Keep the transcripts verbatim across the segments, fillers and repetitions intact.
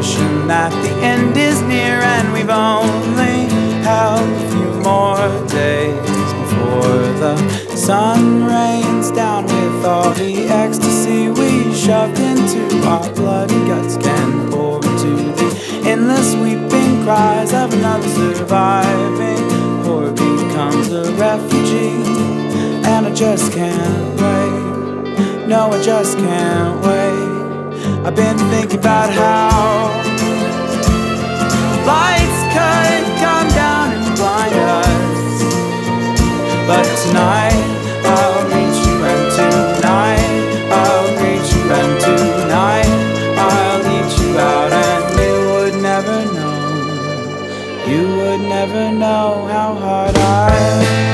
recognition that the end is near, and we've only held a few more days before the sun rains down with all the ecstasy we shoved into our blood and guts can pour into the endless weeping cries of another surviving or becomes a refugee. And I just can't wait, no, I just can't wait. I've been thinking about how lights could come down and blind us, but tonight I'll reach you, and tonight I'll reach you, and tonight I'll eat you out. And you would never know, you would never know how hard I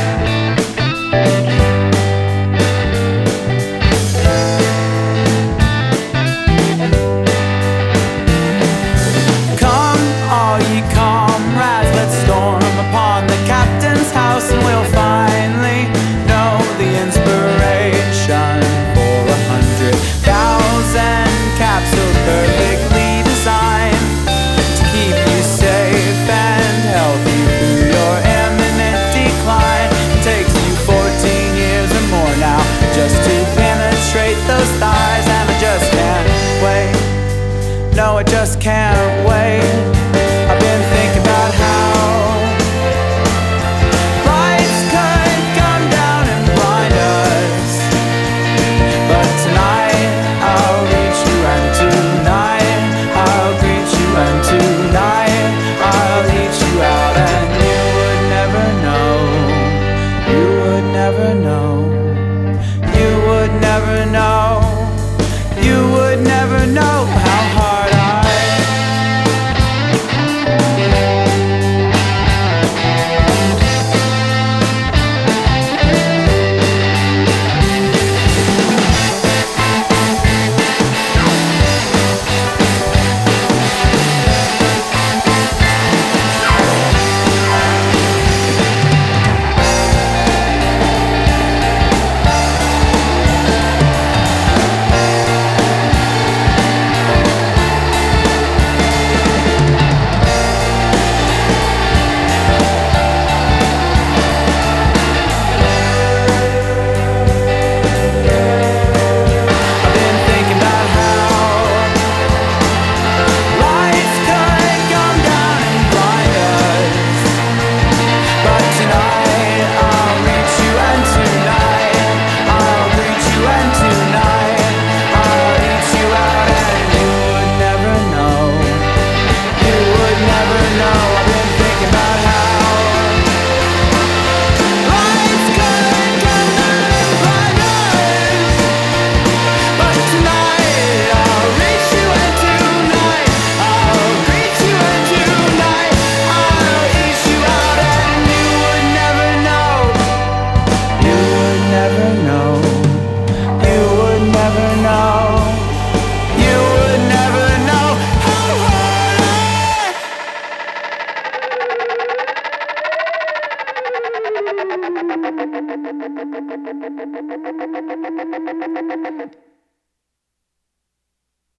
and we'll finally know the inspiration for a hundred thousand capsules perfectly designed to keep you safe and healthy through your imminent decline. It takes you fourteen years or more now just to penetrate those thighs, and I just can't wait, no, I just can't wait. I've been thinking about how never know, you would never know how hard I Thank you.